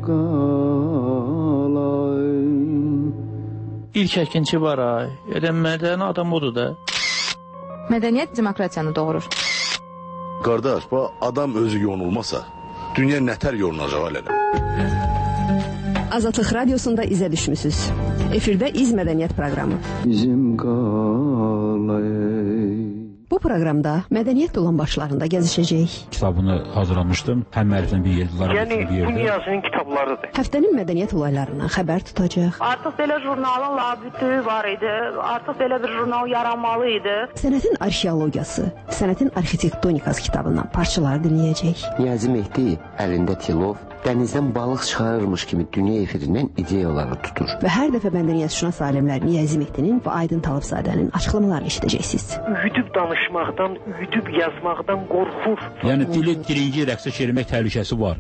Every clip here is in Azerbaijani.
İlk əkinçi var ay. Mədəni adam odur da. Mədəniyyət demokratiyanı doğurur. Qardaş, bu adam özü yonulmasa, dünya nətər yolunacaq elədim. Azadlıq Radiosunda izə düşmüsünüz. Efirdə İz Mədəniyyət proqramı. Bizim qalay. Bu proqramda mədəniyyət olan başlarında gəzişəcək. Kitabını hazırlamışdım. Həm müəlliflə bir yerdə, yəni dünyasının kitablarıdır. Həftənin mədəniyyət olaylarından xəbər tutacaq. Artıq belə jurnalın labütü var idi. Artıq belə bir jurnal yaranmalı idi. Sənətin arxeologiyası, sənətin arxitektonikası kitabından parçalar dinləyəcək. Niyazi Mehdi əlində tilov, dənizdən balıq çıxarırmış kimi dünya efirindən ideyaları tutur. Və hər dəfə mədəniyyətşünas alimlər Niyazi Mehdinin və Aydın Talıbzadənin açıqlamalarını eşidəcəksiniz. Üyüdüb danışmaqdan, üyüdüb yazmaqdan qorxur. Yəni dili birinci rəqsə çevirmək təhlükəsi var.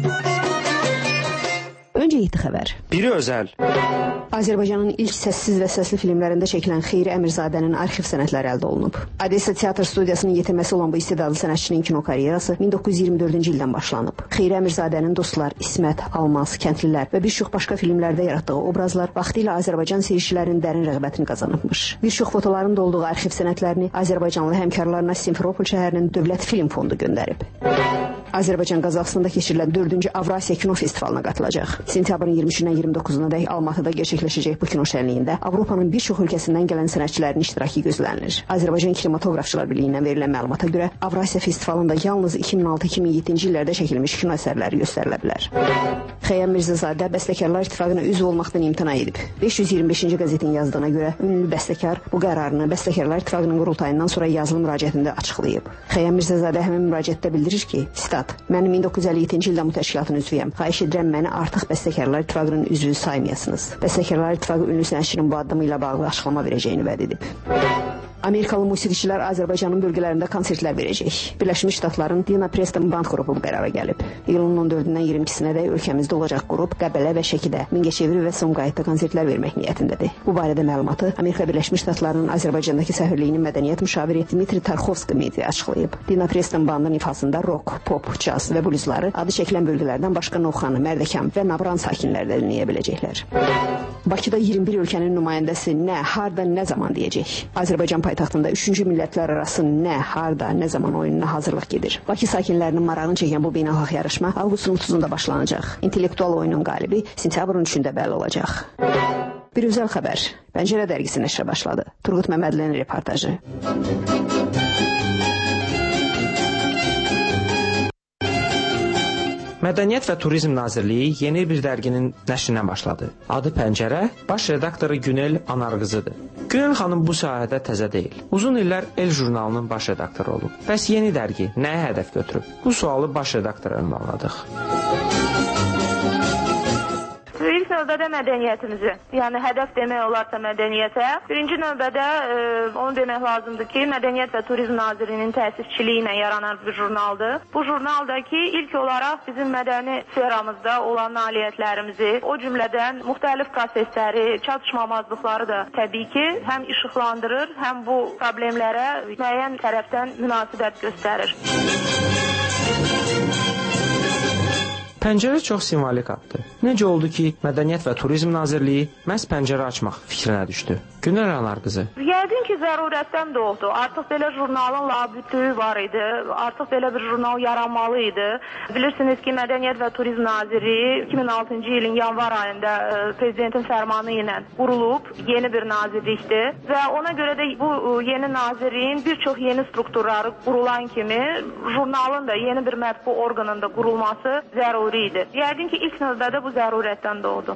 Öncə 7 xəbər. Biri özəl. Azərbaycanın ilk səssiz və səsli filmlərində çəkilən Xeyri Əmirzadənin arxiv sənədləri əldə olunub. Odessa Teatr Studiyasının yetirməsi olan bu istedadlı sənətçinin kino karyerası 1924-cü ildən başlanıb. Xeyri Əmirzadənin Dostlar, İsmət, Almaz, Kəndlilər və bir çox başqa filmlərdə yaratdığı obrazlar vaxtilə Azərbaycan seyircilərinin dərin rəğbətini qazanıbmış. Bir çox fotoların da olduğu arxiv sənədlərini Azərbaycanlı həmkarlarına Simferopol şəhərinin Dövlət Film Fondu göndərib. Azərbaycan Qazaxıstanda keçirilən 4-cü Avrasiya Kino Festivalına qatılacaq. Sentyabrın 23-dən 29-una dək Almatıda gerçəkləşəcək bu kino şənliyində Avropanın bir çox ölkəsindən gələn sənətçilərin iştirakı gözlənilir. Azərbaycan Kinematografçılar Birliyindən verilən məlumata görə Avrasiya Festivalında yalnız 2006-2007-ci illərdə çəkilmiş kino əsərləri göstərilə bilər. Xəyyam Mirzəzadə Bəstəkarlar İttifaqına üzv olmaqdan imtina edib. 525-ci qəzetin yazdığına görə ünlü bəstəkar bu qərarını Bəstəkarlar İttifaqının qurultayından sonra yazılı müraciətində açıqlayıb. Xəyyam Mirzəzadə həmin müraciətdə bildirir ki, mən 1957-ci ildən bu təşkilatın üzvüyəm. Xahiş edirəm məni artıq Bəstəkarlar İttifaqının üzvü saymayasınız. Bəstəkarlar İttifaqı ünlü sənətçinin bu addımı ilə bağlı açıqlama verəcəyini vəd edib. Amerikalı musiqiçilər Azərbaycanın bölgələrində konsertlər verəcək. Birləşmiş Ştatların Dina Preston Band qrupu bu qərara gəlib. İyulun 14-dən 22-sinə də ölkəmizdə olacaq qrup Qəbələ və Şəkidə, Mingəçevir və Sumqayıtda konsertlər vermək niyyətindədir. Bu barədə məlumatı Amerika Birləşmiş Ştatlarının Azərbaycandakı səfirliyinin mədəniyyət müşaviri Dmitri Tarxovski media açıqlayıb. Dina Preston Bandın ifasında rock, pop, caz və bluzları adı çəkilən bölgələrdən başqa Novxanı, Mərdəkan və Nabran sakinləri də dinləyə biləcəklər. Bakıda 21 ölkənin nümayəndəsi nə, harda, nə zaman deyəcək. Azərbaycan paytaxtında 3-cü millətlər arası nə, harda, nə zaman oyununa hazırlıq gedir. Bakı sakinlərinin marağını çəkən bu beynəlxalq yarışma avqustun 30-da başlanacaq. İntellektual oyunun qalibi sentyabrın 3-də bəlli olacaq. Bir özəl xəbər. Pəncərə dərgisi nəşrə başladı. Turqut Məmmədlinin reportajı. Mədəniyyət və Turizm Nazirliyi yeni bir dərginin nəşrinə başladı. Adı Pəncərə, baş redaktoru Günel Anarqızıdır. Günel xanım bu sahədə təzə deyil. Uzun illər El jurnalının baş redaktoru olub. Bəs yeni dərgi nəyə hədəf götürüb? Bu sualı baş redaktora ünvanladıq. İlk növbədə mədəniyyətimizi, yəni hədəf demək olarsa mədəniyyətə. Birinci növbədə onu demək lazımdır ki, Mədəniyyət və Turizm Nazirliyinin təsisçiliyi ilə yaranan bir jurnaldır. Bu jurnaldakı ilk olaraq bizim mədəni sferamızda olan nailiyyətlərimizi, o cümlədən müxtəlif prosesləri, çatışmamazlıqları da təbii ki, həm işıqlandırır, həm bu problemlərə müəyyən tərəfdən münasibət göstərir. Pəncərə çox simvolik addır. Necə oldu ki, Mədəniyyət və Turizm Nazirliyi məhz pəncərə açmaq fikrinə düşdü? Günel Anarqızı. Yəqin ki, zərurətdən doğdu. Artıq belə jurnalın labütü var idi. Artıq belə bir jurnal yaranmalı idi. Bilirsiniz ki, Mədəniyyət və Turizm Nazirliyi 2006-cı ilin yanvar ayında prezidentin fərmanı ilə qurulub, yeni bir nazirlikdir. Və ona görə də bu yeni nazirliyin bir çox yeni strukturları qurulan kimi jurnalın da yeni bir mətbu orqanında qurulması zəruri idi. Yəqin ki, ilk növbədə bu zərurətdən doğdu.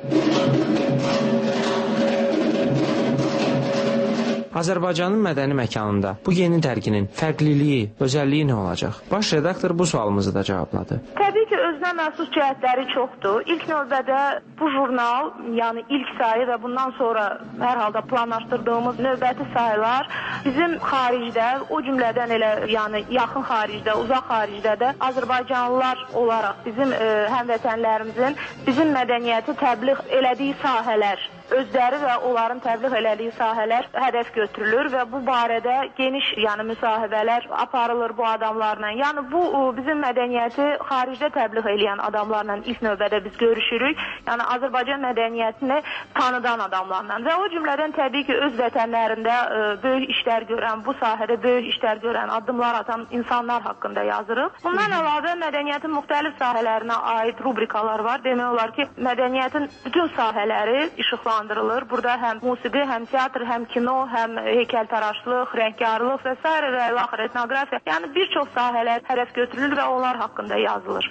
Azərbaycanın mədəni məkanında bu yeni dərginin fərqliliyi, özəlliyi nə olacaq? Baş redaktor bu sualımızı da cavabladı. Təbii ki, özünə məxsus cəhətləri çoxdur. İlk növbədə bu jurnal, yəni ilk sayı və bundan sonra hər halda planlaşdırdığımız növbəti sayılar bizim xaricdə, o cümlədən elə yəni yaxın xaricdə, uzaq xaricdə də Azərbaycanlılar olaraq bizim həmvətənlərimizin bizim mədəniyyəti təbliğ elədiyi sahələr özləri və onların təbliğ elədiyi sahələr hədəf götürülür və bu barədə geniş müsahibələr aparılır bu adamlarla. Yəni bu bizim mədəniyyəti xaricdə təbliğ edən adamlarla ilk növbədə biz görüşürük. Yəni Azərbaycan mədəniyyətini tanıdan adamlarla və o cümlədən təbii ki, öz vətənlərində böyük işlər görən, bu sahədə böyük işlər görən, addımlar atan insanlar haqqında yazırıq. Bundan əlavə mədəniyyətin müxtəlif sahələrinə aid rubrikalar var. Demək olar ki, mədəniyyətin bütün sahələri işıqlandırılır. Burada həm musiqi, həm teatr, həm kino, həm heykəltaraşlıq, rəngkarlıq və s. və ilaxır etnografiya. Yəni bir çox sahələr hədəf götürülür və onlar haqqında yazılır.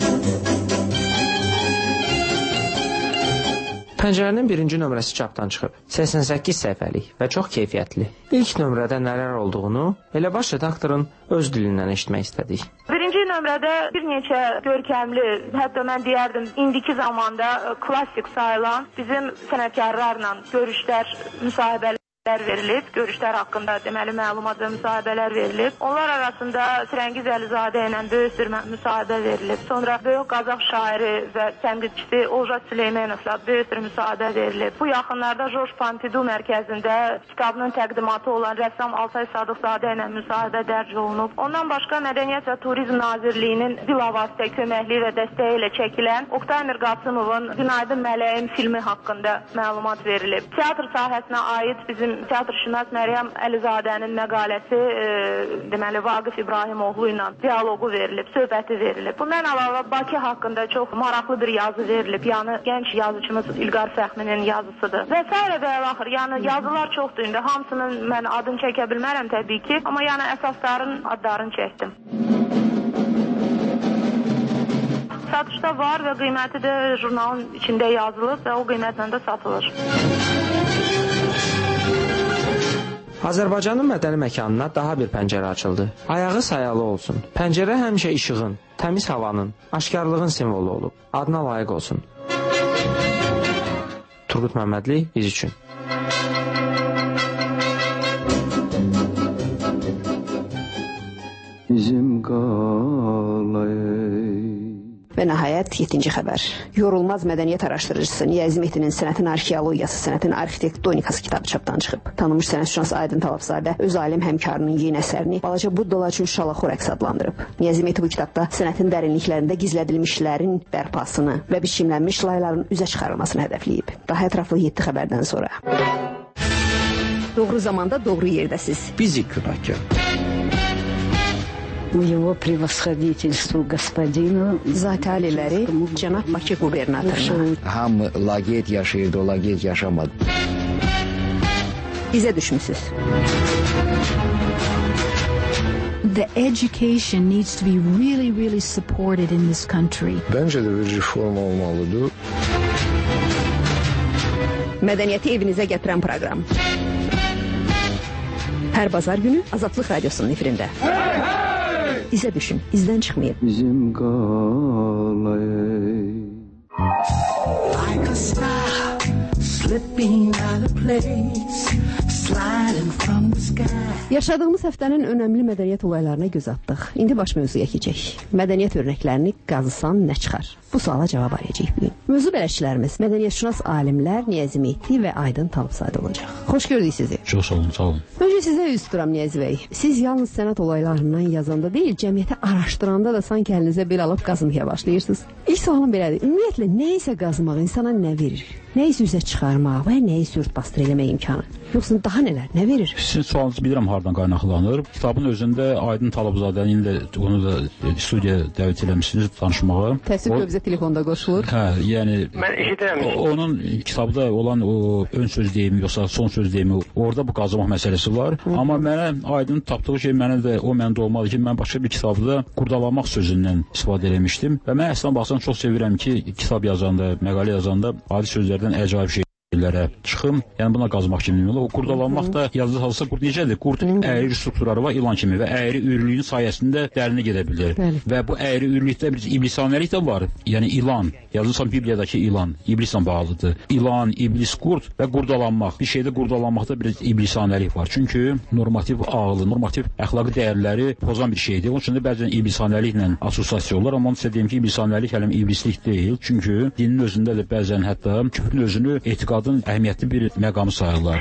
Pəncərənin birinci nömrəsi çapdan çıxıb. 88 səhifəlik və çox keyfiyyətli. İlk nömrədə nələr olduğunu elə baş redaktorun öz dilindən eşitmək istədik. Birinci nömrədə bir neçə görkəmli, hətta mən deyərdim, indiki zamanda klassik sayılan bizim sənətkarlarla görüşlər, müsahibələr verilib, görüşlər haqqında deməli məlumat və müsahibələr verilib. Onlar arasında Firəngiz Əlizadə ilə böyük bir müsahibə verilib. Sonra böyük Qazax şairi və tənqidçisi Olja Süleymanovla böyük bir müsahibə verilib. Bu yaxınlarda George Pompidou mərkəzində kitabının təqdimatı olan rəssam Altay Sadıqzadə ilə müsahibə dərc olunub. Ondan başqa Mədəniyyət və Turizm Nazirliyinin bilavasitə köməkliyi və dəstəyi ilə çəkilən Oktay Mirqasımovun Günaydın Mələyim filmi haqqında məlumat verilib. Teatr sahəsinə aid bizim teatrşünas Məryəm Əlizadənin məqaləsi deməli Vaqif İbrahimoğlu ilə dialoqu verilib, söhbəti verilib. Bundan əlavə Bakı haqqında çox maraqlı bir yazı verilib. Yəni gənc yazıçımız İlqar Fəxminin yazısıdır. Və s. və ilaxır. Yəni yazılar çoxdur indi. Hamısının mən adını çəkə bilmərəm təbii ki, amma yəni əsasların adlarını çəkdim. Satışda var və qiyməti də jurnalın içində yazılıb və o qiymətlə də satılır. Azərbaycanın mədəni məkanına daha bir pəncərə açıldı. Ayağı sayalı olsun. Pəncərə həmişə işığın, təmiz havanın, aşkarlığın simvolu olub. Adına layiq olsun. Turqut Məmmədli, biz üçün. Bizim qalay. Və nəhayət 7-ci xəbər. Yorulmaz mədəniyyət araşdırıcısı Niyazi Mehdinin Sənətin arxeologiyası, Sənətin arxitektonikası kitabı çapdan çıxıb. Tanınmış sənətşünas Aydın Talabzadə öz alim həmkarının yeni əsərini balaca buddalar üçün şalaxo rəqs adlandırıb. Niyazi Mehdi bu kitabda sənətin dərinliklərində gizlədilmişlərin bərpasını və biçimlənmiş layların üzə çıxarılmasını hədəfləyib. Daha ətraflı 7 xəbərdən sonra. Doğru zamanda doğru yerdəsiz. Bizi künahkar. Его превосходительству господину Zati aliləri cənab Bakı qubernatoruna. Hamı laqeyd yaşayırdı, o laqeyd yaşamadı. Bizə düşmüsüz. The education needs to be really supported in this country. Bence de bir reform olmalıdır. Mədəniyyəti evinizə gətirən proqram. Hər bazar günü Azadlıq Radiosunun efirində. İzə düşün, izdən çıxmayın. Bizim qalay. Like a star slipping out of place, sliding from the sky. Yaşadığımız həftənin önəmli mədəniyyət olaylarına göz atdıq. İndi baş mövzuya keçək. Mədəniyyət örnəklərini qazısan nə çıxar? Bu suala cavab arayacağıq bugün. Mövzu bələdçilərimiz mədəniyyətşünas alimlər Niyazi Mehdi və Aydın Talabzadə olacaq. Xoş gördük sizi. Çox sağ olun, sağ olun. Öncə sizə üz tuturam Niyazi bəy. Siz yalnız sənət olaylarından yazanda deyil, cəmiyyəti araşdıranda da sanki əlinizə bel alıb qazıntıya başlayırsınız. İlk sualım belədir. Ümumiyyətlə, nə isə qazmaq insana nə verir? Nə isə üzə çıxarmaq və nə isə ört-basdır eləmək imkanı? Yoxsa daha nələr, nə verir? Sizin sualınızı bilirəm hardan qaynaqlanır. Kitabın özündə Aydın Talabzadənin də onu da studiyaya dəvət eləmişsiniz tanışmağa. Təəssüf ki, bizə telefonda qoşulur. Hə, yəni mən eşidirəm. Onun kitabda olan o ön söz deyimi yoxsa son söz deyimi, orada bu qazımaq məsələsi var. Amma mənə Aydın tapdığı şey mənə də o məndə olmalı ki, mən başqa bir kitabda qurdalamaq sözündən istifadə etmişdim və mən əslən baxsan çox sevirəm ki, kitab yazanda, məqalə yazanda adi sözlərdən əcaib şeylərə çıxım. Yəni buna qazmaq kimi deyirlər. O qurdalanmaq da yazılı halsa qurd necədir? Qurd əyri strukturları var ilan kimi və əyri ürlüyün sayəsində dərinə gedə bilir. Bəli. Və bu əyri ürlükdə bir iblisanəlik də var. Yəni ilan, yazılsan Bibliyadakı ilan, iblislə bağlıdır. İlan, iblis, qurd və qurdalanmaq. Bir şeydə qurdalanmaqda bir iblisanəlik var. Çünki normativ ağlı, normativ əxlaqi dəyərləri pozan bir şeydir. Onun üçün də bəzən iblisanəliklə assosiasiya olur. Amma onu sizə deyim ki, iblisanəlik hələm iblislik deyil. Çünki dinin özündə də bəzən hətta küfrün özünü etiqad qadın əhəmiyyətli bir məqamı sayırlar.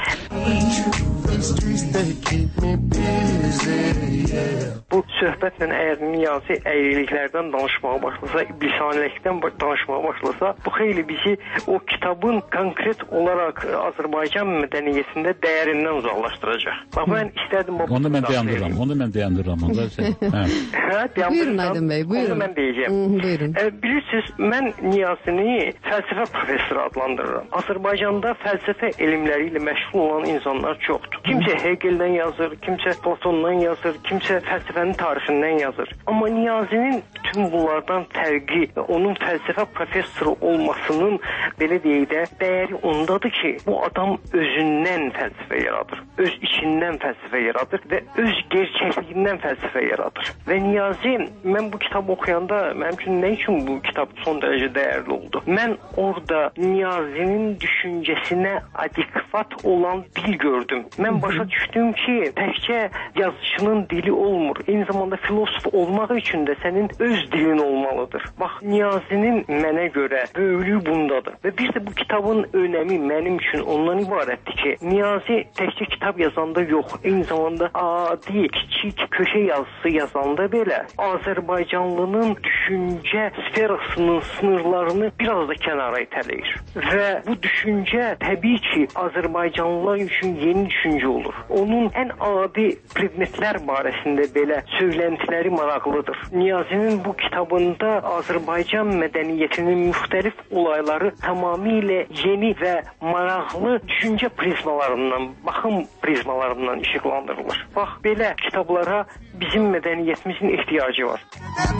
Bu söhbətlə əgər Niyazi əyriliklərdən danışmağa başlasa, iblisanəlikdən danışmağa başlasa, bu xeyli bizi o kitabın konkret olaraq Azərbaycan mədəniyyətində dəyərindən uzaqlaşdıracaq. Bax, mən istədim... Onu mən dayandırıram. Buyurun Aydın bəy, buyurun. Onu mən deyəcəm. Buyurun. Bilirsiniz, mən Niyazini fəlsəfə professoru adlandırıram. Azərbaycanda fəlsəfə elmləri ilə məşğul olan insanlar çoxdur. Kimsə Hegeldən yazır, kimsə Platondan yazır, kimsə fəlsəfənin tarixindən yazır. Amma Niyazinin bütün bunlardan fərqi və onun fəlsəfə professoru olmasının belə deyək də dəyəri ondadır ki, bu adam özündən fəlsəfə yaradır, öz içindən fəlsəfə yaradır və öz gerçəkliyindən fəlsəfə yaradır. Və Niyazi, mən bu kitabı oxuyanda mənim üçün nə üçün bu kitab son dərəcə dəyərli oldu? Mən orada Niyazinin düşüncəsinə adekvat olan dil gördüm. Mən başa düşdüm ki, təkcə yazıçının dili olmur. Eyni zamanda filosof olmaq üçün də sənin öz dilin olmalıdır. Bax, Niyazinin mənə görə böyüklüyü bundadır. Və bir də bu kitabın önəmi mənim üçün ondan ibarətdir ki, Niyazi təkcə kitab yazanda yox, eyni zamanda adi, kiçik köşə yazısı yazanda belə Azərbaycanlının düşüncə sferasının sınırlarını biraz da kənara itələyir. Və bu düşüncə təbii ki, Azərbaycanlılar üçün yeni düşüncə olur. Onun ən adi predmetlər barəsində belə söyləntiləri maraqlıdır. Niyazinin bu kitabında Azərbaycan mədəniyyətinin müxtəlif olayları tamamilə yeni və maraqlı düşüncə prizmalarından, baxım prizmalarından işıqlandırılır. Bax, belə kitablara bizim mədəniyyətimizin ehtiyacı var.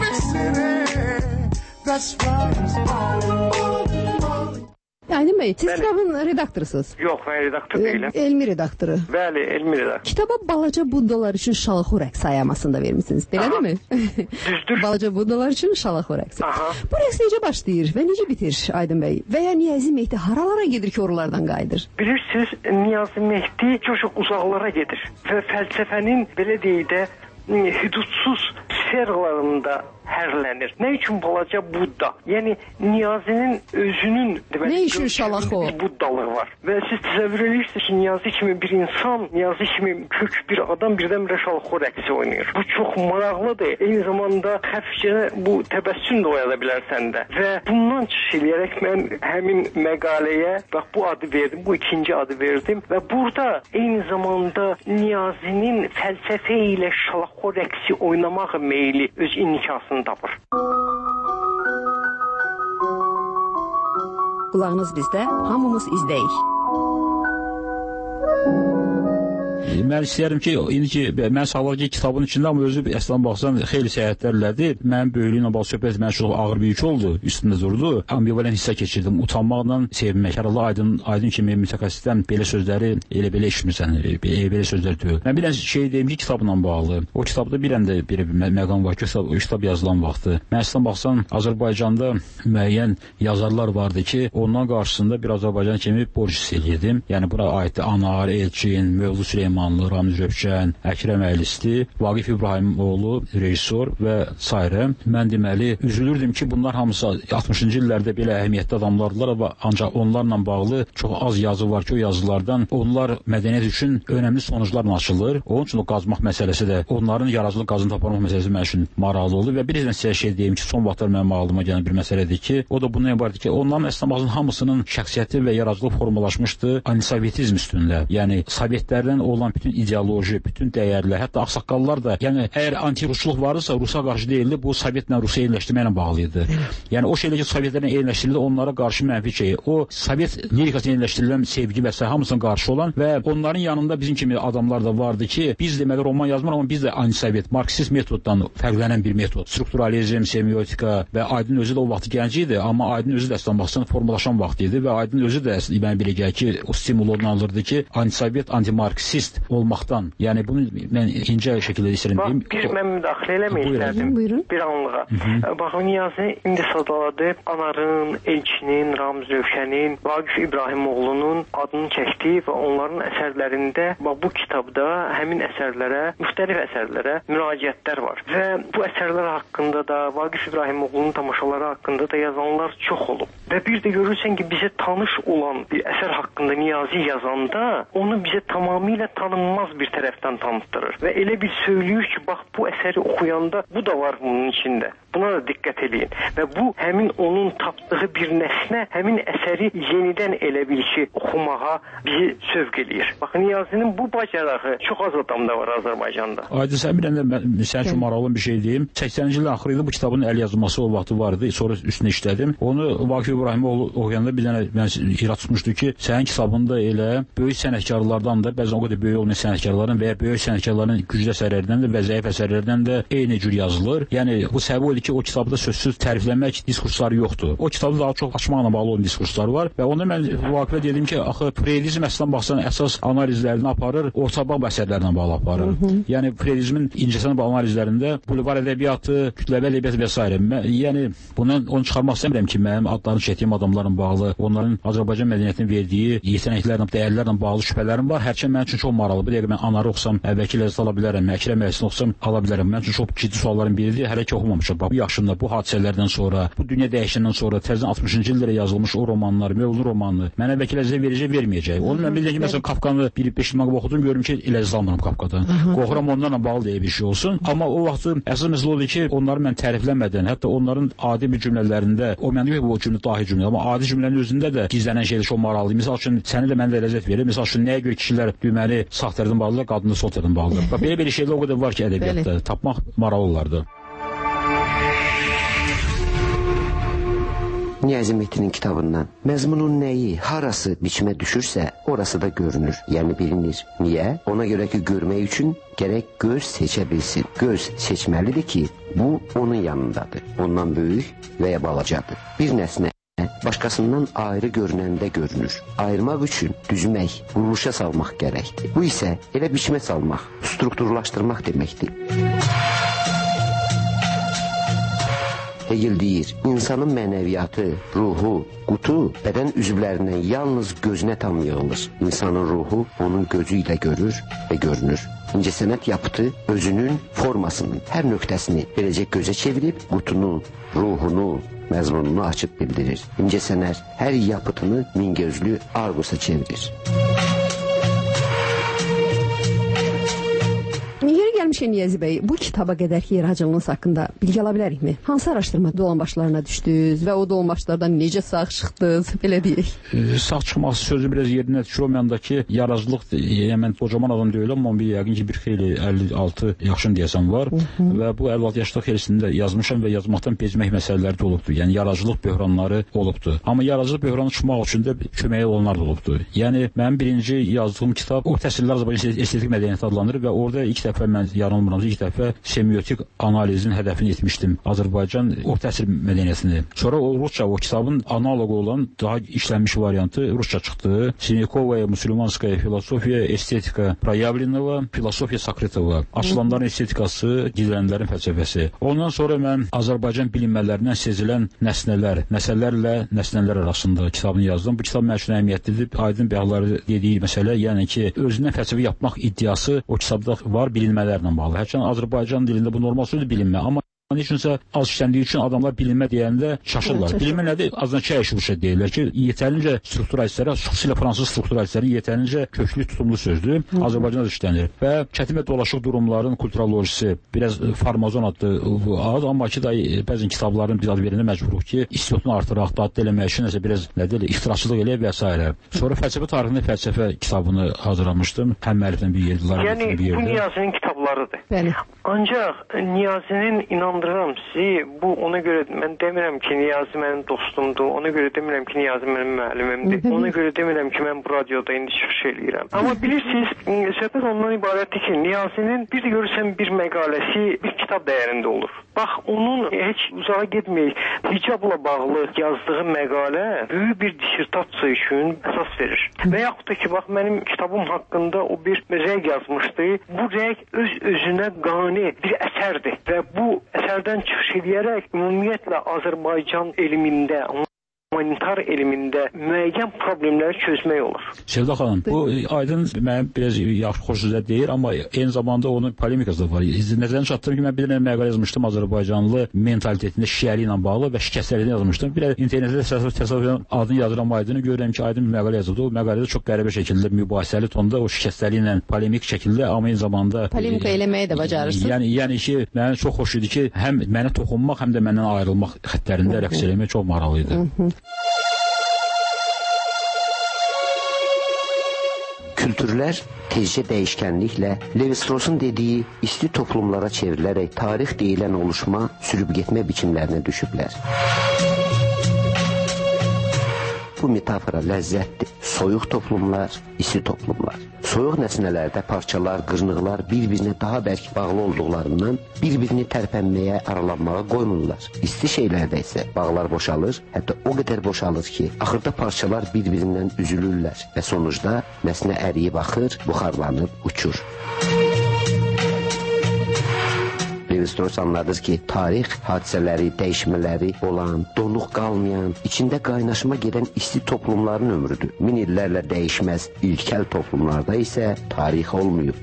Aydın bəy, siz kitabın redaktorusunuz. Yox, mən redaktor deyiləm. Elmi redaktoru. Bəli, elmi redaktor. Kitaba balaca buddalar üçün şalaxu sayamasını da vermişsiniz, belədir mi? Düzdür. Balaca buddalar üçün şalaxu rəqsi. Bu rəqs necə başlayır və necə bitir Aydın bəy? Və ya Niyazi Mehdi haralara gedir ki, oralardan qayıdır? Bilirsiniz, Niyazi Mehdi çox uzaqlara gedir və fəlsəfənin belə deyək də hüdudsuz sferlarında hərlənir. Nə üçün balaca Budda? Yəni Niyazinin özünün nə üçün şalaxo? Buddalığı var. Və siz təsəvvür edirsiniz ki, Niyazi kimi bir insan, Niyazi kimi kök bir adam birdən-birə şalaxo rəqsi oynayır. Bu çox maraqlıdır. Eyni zamanda xəfifcə bu təbəssüm də oyada bilər səndə. Və bundan çıxış edərək mən həmin məqaləyə bax bu adı verdim, bu ikinci adı verdim və burada eyni zamanda Niyazinin fəlsəfə ilə şalaxo rəqsi oynamaq meyli öz inikasını tapır. Qulağınız bizdə, hamımız izləyik. Mən istəyərdim ki, indi ki, mən sağlar ki, kitabın içində, amma özü əslən baxsan, xeyli səyahətlərlədir. Mənim böyüklüyünə bağlı söhbət mən çox ağır bir yük oldu, üstümdə durdu. Ambivalent hissə keçirdim, utanmaqla sevinmək. Hər Allah aydın kimi mütəxəssisdən belə sözləri elə-belə eşitmirsən, belə sözlər deyil. Mən bir şey deyim ki, kitabla bağlı. O kitabda bir ən də bir məqam var ki, o kitab yazılan vaxtı. Mən əslən baxsan, Azərbaycanda müəyyən yazarlar vardı ki, ondan qarşısında bir Azərbaycan kimi borc hiss edirdim. Yəni, bura aiddir Anar, Elçin, Mövlud Süleyman, Ramiz Rövkən, Əkrəm Əylisti, Vaqif İbrahimoğlu, rejissor və s. Mən deməli, üzülürdüm ki, bunlar hamısı 60-cı illərdə belə əhəmiyyətli adamlardılar, ancaq onlarla bağlı çox az yazı var ki, o yazılardan onlar mədəniyyət üçün önəmli sonuclarla açılır. Onun üçün o qazmaq məsələsi də, onların yaradıcılıq qazını taparmaq məsələsi mənim üçün maraqlı olur və bir sizə şey deyim ki, son vaxtlar mənim ağlıma gələn bir məsələdir ki, o da bundan ibarətdir ki, onların əslində hamısının şəxsiyyəti və yaradıcılıq formalaşmışdı antisovetizm üstündə. Yəni, sovetlərdən olan bütün ideoloji, bütün dəyərlər, hətta ağsaqqallar da, yəni əgər anti-rusluq varsa, Rusa qarşı deyildi, bu Sovetlə Rusiya eyniləşdirməklə bağlı idi. Yəni o şeylə ki, Sovetlərlə eyniləşdirildi, onlara qarşı mənfi şey. O Sovet lirikasına eyniləşdirilən sevgi və s. hamısına qarşı olan və onların yanında bizim kimi adamlar da vardı ki, biz deməli roman yazmır, amma biz də anti-sovet, marksist metoddan fərqlənən bir metod. Strukturalizm, semiotika və Aydın özü də o vaxt gənc idi, amma Aydın özü də əslən baxsan formalaşan vaxt idi və Aydın özü də əslən belə gəlir ki, o stimul ondan alırdı ki, anti-sovet, anti-marksist olmaqdan, yəni bunu mən incə şəkildə istəyirəm deyim. Mən müdaxilə eləmək istərdim bir anlığa. Baxın, Niyazi indi sadaladı Anarın, Elçinin, Ramiz Rövşənin, Vaqif İbrahimoğlu'nun adını çəkdi və onların əsərlərində bu kitabda həmin əsərlərə, müxtəlif əsərlərə müraciətlər var. Və bu əsərlər haqqında da, Vaqif İbrahimoğlu'nun tamaşaları haqqında da yazanlar çox olub. Və bir də görürsən ki, bizə tanış olan bir əsər haqqında Niyazi yazanda onu bizə tamamilə tanınmaz bir tərəfdən tanıtdırır. Və elə bir söylüyor ki, bax bu əsəri oxuyanda bu da var bunun içində. Buna da diqqət edin. Və bu həmin onun tapdığı bir nəsnə, həmin əsəri yenidən elə bir ki, oxumağa bizi sövq eləyir. Bax, Niyazinin bu bacarağı çox az adamda var Azərbaycanda. Aydın, sən bir də sənin üçün maraqlı bir şey deyim. 80-ci ilin axırı idi bu kitabın əl yazılması o vaxtı var idi. Sonra üstünə işlədim. Onu Vaqif İbrahimoğlu oxuyanda bir dənə mən irad tutmuşdu ki, sənin kitabında elə böyük sənətkarlardan da, bəzən o qədər böyük olmayan sənətkarların və ya böyük sənətkarların güclü əsərlərindən də və zəif əsərlərdən də eyni cür yazılır. Yəni bu səbəb odur ki, o kitabda sözsüz tərifləmək diskursları yoxdur. O kitabda daha çox açmaqla bağlı olan diskurslar var və onda mən Vaqifə dedim ki, axı Freydizm əslən baxsan əsas analizlərini aparır, ortabaq əsərlərlə bağlı aparır. Yəni Freydizmin incəsənət analizlərində bulvar ədəbiyyatı, kütləvi ədəbiyyat və s. Yəni bundan onu çıxarmaq istəmirəm ki, mənim adlarını çəkdiyim adamların bağlı, onların Azərbaycan mədəniyyətinin verdiyi yetenəklərlə, dəyərlərlə bağlı şübhələrim var. Hərçənd mənim üçün çox maraqlı. Bir dəqiqə mən Anarı oxusam, əvvəlki ləzzət ala bilərəm, Əkrəm Məhsini oxusam ala bilərəm. Mənim üçün çox ciddi sualların biridir. Hələ ki oxumamışam. Bu yaşında, bu hadisələrdən sonra, bu dünya dəyişəndən sonra təzədən 60-cı illərə yazılmış o romanlar, Mövlud romanı mənə əvvəlki ləzzət verəcək, verməyəcək. Onu mən bilirəm ki, məsələn Kafkanı 1-5 il məqam oxudum, görürüm ki, ləzzət almıram Kafkadan. Qorxuram onlarla bağlı deyə bir şey olsun. Amma o vaxtı əsas məsələ odur ki, onları mən tərifləmədən, hətta onların adi bir cümlələrində, o mən deyirəm ki, bu cümlə dahi cümlə, amma adi cümlənin özündə də gizlənən şeylər çox maraqlıdır. Məsəl üçün səni də mənə də ləzzət verir. Məsəl üçün nəyə görə kişilər deməli sağ tərəfdən bağlıdır, qadın da sol tərəfdən bağlıdır. Bax belə şeylər o qədər var ki, ədəbiyyatda tapmaq maraqlı olardı. Niyazi Mehdinin kitabından məzmunun nəyi, harası biçimə düşürsə, orası da görünür, yəni bilinir. Niyə? Ona görə ki, görmək üçün gərək göz seçə bilsin. Göz seçməlidir ki, bu onun yanındadır. Ondan böyük və ya balacadır. Bir nəsnə başqasından ayrı görünəndə görünür. Ayırmaq üçün düzmək, quruluşa salmaq gərəkdir. Bu isə elə biçimə salmaq, strukturlaşdırmaq deməkdir. Hegel deyir, insanın mənəviyyatı, ruhu, qutu bədən üzvlərindən yalnız gözünə tam yığılır. İnsanın ruhu onun gözü ilə görür və görünür. İncəsənət yapıtı özünün formasının hər nöqtəsini beləcə gözə çevirib, qutunu, ruhunu, məzmununu açıb bildirir. İncəsənət hər yapıtını mingözlü Argusa çevirir. Gəlmişəm Niyazi bəy, bu kitaba qədərki yaradıcılığınız haqqında bilgi ala bilərikmi? Hansı araşdırma dolanbaşlarına düşdünüz və o dolanbaşlardan necə sağ çıxdınız, belə deyək? Sağ çıxması sözü biraz yerinə düşür. O məndəki yaradıcılıq, yəni mən qocaman adam deyiləm, amma yəqin ki, bir xeyli 56 yaşım deyəsən var və bu 56 yaşlıq xeylisində yazmışam və yazmaqdan bezmək məsələləri də olubdur. Yəni yaradıcılıq böhranları olubdur. Amma yaradıcılıq böhranı çıxmaq üçün də köməyi olanlar da olubdur. Yəni mənim birinci yazdığım kitab o təsirlər Azərbaycan estetik mədəniyyəti adlanır və orada ilk dəfə mən yanılmıram, ilk dəfə semiotik analizin hədəfini etmişdim. Azərbaycan o təsir mədəniyyətini. Sonra o Rusça, o kitabın analoqu olan daha işlənmiş variantı Rusça çıxdı. Sinikovaya, Müslümanskaya filosofiya, estetika proyavlenova, filosofiya Sakretova. Açılanların estetikası, gizlənənlərin fəlsəfəsi. Ondan sonra mən Azərbaycan bilinmələrindən sezilən nəsnələr, nəsəllərlə nəsnələr arasında kitabını yazdım. Bu kitab mənim üçün əhəmiyyətlidir. Aydın Bəyahları dediyi məsələ, yəni ki, özündən fəlsəfə yapmaq iddiası o kitabda var, bilinmələrlə bağlı. Hərçənd Azərbaycan dilində bu normal sözdür, bilinmə. Amma neyçünsə az işləndiyi üçün adamlar bilinmə deyəndə çaşırlar. Bilinmə nədir? Azdan çəyişmişə deyirlər ki, yetərincə strukturalistlərə, xüsusilə fransız strukturalistlərin yetərincə köklü tutumlu sözdür. Azərbaycanda işlənir. Və çətin və dolaşıq durumların kulturologisi, biraz farmazon adlı ad, amma ki, bəzən kitabların biz ad verəndə məcburuq ki, istiyotunu artıraq, dadlı eləmək üçün nəsə biraz iftiraçılıq eləyək və s. Sonra fəlsəfə tarixində fəlsəfə kitabını hazırlamışdım. Həm müəlliflə bir yerdə. Yəni, bu Niyazinin kitablarıdır. Bəli. Ancaq Niyazinin inandırıram sizi, bu ona görə mən demirəm ki, Niyazi mənim dostumdur, ona görə demirəm ki, Niyazi mənim müəllimimdir, ona görə demirəm ki, mən bu radioda indi çıxış eləyirəm. Amma bilirsiniz, söhbət ondan ibarətdir ki, Niyazinin bir də görürsən bir məqaləsi bir kitab dəyərində olur. Bax, onun heç uzağa getməyik. hicabla bağlı yazdığı məqalə böyük bir dissertasiya üçün əsas verir. Və yaxud da ki, bax, mənim kitabım haqqında o bir rəy yazmışdı. Bu rəy öz-özünə qane bir əsərdir və bu əsərdən çıxış edərək ümumiyyətlə Azərbaycan elmində, humanitar elmində müəyyən problemləri çözmək olur. Sevda xanım, bu aydın mənim biraz yaxşı xoşuzda deyir, amma eyni zamanda onun polemikası da var. Nəzərinə çatdırım ki, mən bir dənə məqalə yazmışdım Azərbaycanlı mentalitetində şiəli ilə bağlı və şikəstlərini yazmışdım. Bir də internetdə təsadüfən adını yazıram aydını görürəm ki, aydın bir məqalə yazıldı. O məqalədə çox qəribə şəkildə mübahisəli tonda o şikəstləri ilə polemik şəkildə, amma eyni zamanda polemika eləməyi də bacarırsınız. Yəni ki, mənə çox xoş idi ki, həm mənə toxunmaq, həm də məndən ayrılmaq xəttlərində rəqs eləmək çox maraqlı idi. Kültürlər tezcə dəyişkənliklə Levi-Strauss'un dediyi isti toplumlara çevrilərək tarix deyilən oluşma, sürüb getmə biçimlərinə düşüblər. Bu metafora ləzzətdir. Soyuq toplumlar, isti toplumlar. Soyuq nəsnələrdə parçalar, qırnıqlar bir-birinə daha bərk bağlı olduqlarından bir-birini tərpənməyə, aralanmağa qoymurlar. İsti şeylərdə isə bağlar boşalır, hətta o qədər boşalır ki, axırda parçalar bir-birindən üzülürlər və sonucda nəsnə əriyib axır, buxarlanıb uçur. Levi-Strauss anladır ki, tarix hadisələri, dəyişmələri olan, donuq qalmayan, içində qaynaşma gedən isti toplumların ömrüdür. Min illərlə dəyişməz, ilkel toplumlarda isə tarix olmuyor.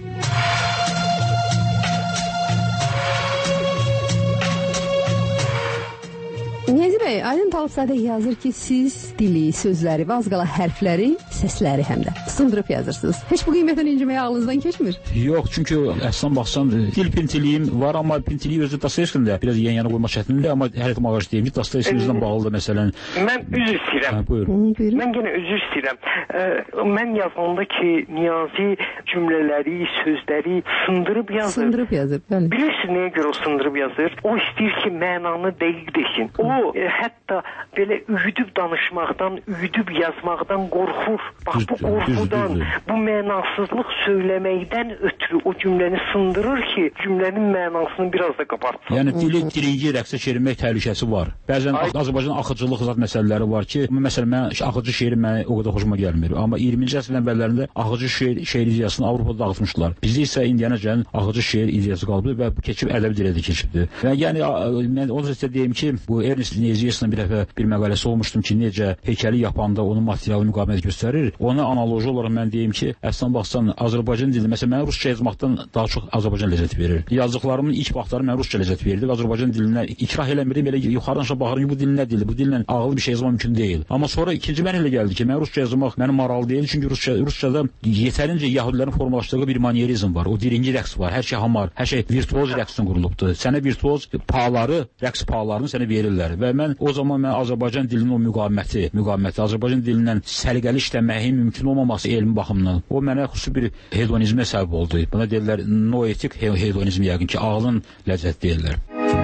Niyazi bəy, Aydın Talıbzadə yazır ki, siz dili, sözləri və az qala hərfləri, səsləri həm də sındırıb yazırsınız. Heç bu qiymətən inciməyə ağlınızdan keçmir? Yox, çünki əslən baxsan, dil pintiliyim var, amma pintiliyi özü Dostoyevskinin də biraz yan-yana qoymaq çətindir, amma hər ehtimal qarşı deyim ki, Dostoyevskinin bağlıdır məsələn. Mən üzr istəyirəm. Buyurun. Mən yenə üzr istəyirəm. Mən yazanda ki, Niyazi cümlələri, sözləri sındırıb yazır. Sındırıb yazır, bəli. Bilirsiniz nəyə görə o sındırıb yazır? O istəyir ki, mənanı dəqiq desin. O hətta belə üyüdüb danışmaqdan, üyüdüb yazmaqdan qorxur. Bax, bu qorxudan, bu mənasızlıq söyləməkdən ötürü o cümləni sındırır ki, cümlənin mənasını biraz da qabartsın. Yəni dili birinci rəqsə çevirmək təhlükəsi var. Bəzən Azərbaycan axıcılıq zat məsələləri var ki, məsələn mən axıcı şeiri mənə o qədər xoşuma gəlmir. Amma 20-ci əsrin əvvəllərində axıcı şeir ideyasını Avropada dağıtmışlar. Bizdə isə indiyənəcən axıcı şeir ideyası qalıbdır və bu keçib ədəbi dilə də keçibdir. Və yəni mən onu sizə deyim ki, bu Ernest Neziyes'in bir dəfə bir məqaləsi olmuşdum ki, necə heykəli yapanda onun materialı müqavimət göstərir. Ona analoji olaraq mən deyim ki, əslən baxsan Azərbaycan dilində, məsələn, mənə rusca yazmaqdan daha çox Azərbaycan ləzzət verir. Yazdıqlarımın ilk vaxtları mənə rusca ləzzət verirdi və Azərbaycan dilinə ikrah eləmirdim, belə yuxarıdan aşağı baxırım ki, bu dil nə dildir, bu dillə ağıllı bir şey yazmaq mümkün deyil. Amma sonra ikinci mərhələ gəldi ki, mən rusca yazmaq mənim maraqlı deyil, çünki ruscada yetərincə yəhudilərin formalaşdırdığı bir manyerizm var, o birinci rəqs var, hər şey hamar, hər şey virtuoz rəqsdən qurulubdur. Sənə virtuoz pahaları, rəqs pahalarını sənə verirlər və mən o zaman mən Azərbaycan dilinin o müqaviməti, Azərbaycan dilindən səliqəli işləməyin mümkün olmaması elmi baxımından, o mənə xüsusi bir hedonizmə səbəb oldu. Buna deyirlər noetik hedonizm, yəqin ki, ağlın ləzzət deyirlər.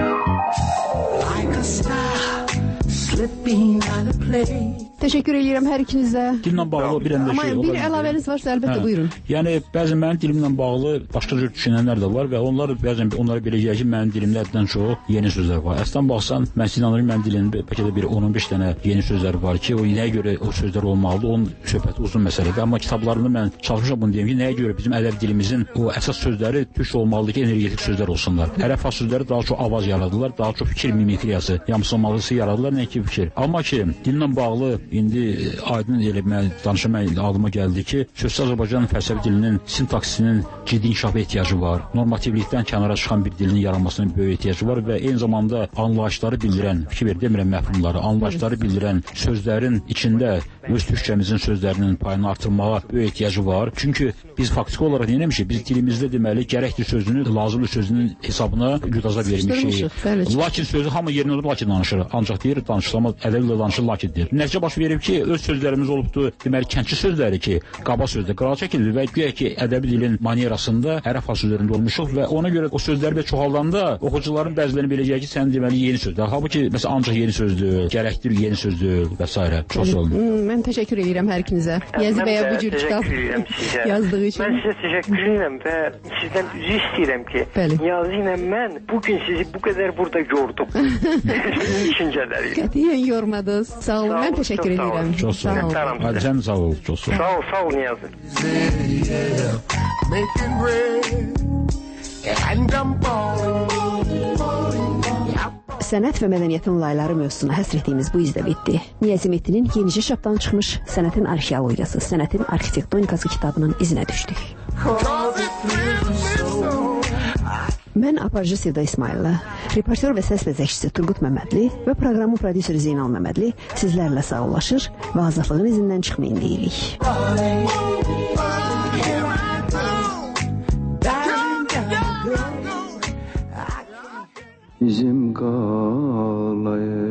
Təşəkkür edirəm hər ikinizə. Dilimlə bağlı bir ən də şey olur. Amma bir əlavəniz varsa əlbəttə buyurun. Yəni bəzən mənim dilimlə bağlı başqa cür düşünənlər də var və onlar bəzən onlara belə gəlir ki, mənim dilimlərdən çox yeni sözlər var. Əslən baxsan, mən inanıram mənim dilimdə bəlkə də bir 10-15 dənə yeni sözlər var ki, o nəyə görə o sözlər olmalıdır, onun söhbəti uzun məsələdir. Amma kitablarında mən çalışmışam bunu deyim ki, nəyə görə bizim ədəbi dilimizin o əsas sözləri türk olmalıdır ki, energetik sözlər olsunlar. Ərəb fars sözləri daha çox avaz yaradılar, daha çox fikir mimikriyası, yamsılmalısı yaradılar, nə ki fikir. Amma ki, dillə bağlı indi aydın eləmə, danışmaq ağlıma gəldi ki, sözsüz Azərbaycan fəlsəfi dilinin sintaksisinin ciddi inkişafa ehtiyacı var. Normativlikdən kənara çıxan bir dilin yaranmasına böyük ehtiyacı var və eyni zamanda anlayışları bildirən, fikir demirəm məfhumları, anlayışları bildirən sözlərin içində öz türkçəmizin sözlərinin payını artırmağa böyük ehtiyacı var. Çünki biz faktiki olaraq neyləmişik? Biz dilimizdə deməli gərəkdir sözünü, lazımlı sözünün hesabına güdaza vermişik. Lakin sözü hamı yerinə olub lakin danışır. Ancaq deyir, danışılama ədəblə danışır, lakin deyir. Nəticə baş verib ki, öz sözlərimiz olubdur, deməli kəndçi sözləri ki, qaba sözdə qırağa çəkildi və güya ki, ədəbi dilin manierasında ərəb fars sözlərində olmuşuq və ona görə o sözlər belə çoxaldanda oxucuların bəzilərini biləcək ki, sən deməli yeni sözdür. Halbuki məsələn ancaq yeni sözdür, gərəkdir yeni sözdür və s. Çox sağ olun. Mən təşəkkür edirəm hər ikinizə. Niyazi bəyə bu cür kitab yazdığı üçün. Mən sizə təşəkkür edirəm və sizdən üzr istəyirəm ki, Niyazi ilə mən bugün sizi bu qədər burada gördüm. Düşüncələri. Qətiyyən yormadınız. Sağ olun. Mən təşəkkür edirəm. Çox sağ olun. Hacım sağ ol. Çox sağ ol. Sağ ol Niyazi. Making bread and I'm falling. Sənət və mədəniyyətin layları mövzusuna həsr etdiyimiz bu izdə bitdi. Niyazi Mehdinin yenicə çapdan çıxmış Sənətin arxeologiyası, Sənətin arxitektonikası kitabının izinə düşdük. Mən aparıcı Sevda İsmayıllı, reportyor və səs bəzəkçisi Turqut Məmmədli və proqramın prodüseri Zeynal Məmmədli sizlərlə sağollaşır və azadlığın izindən çıxmayın deyirik. Bizim qalayı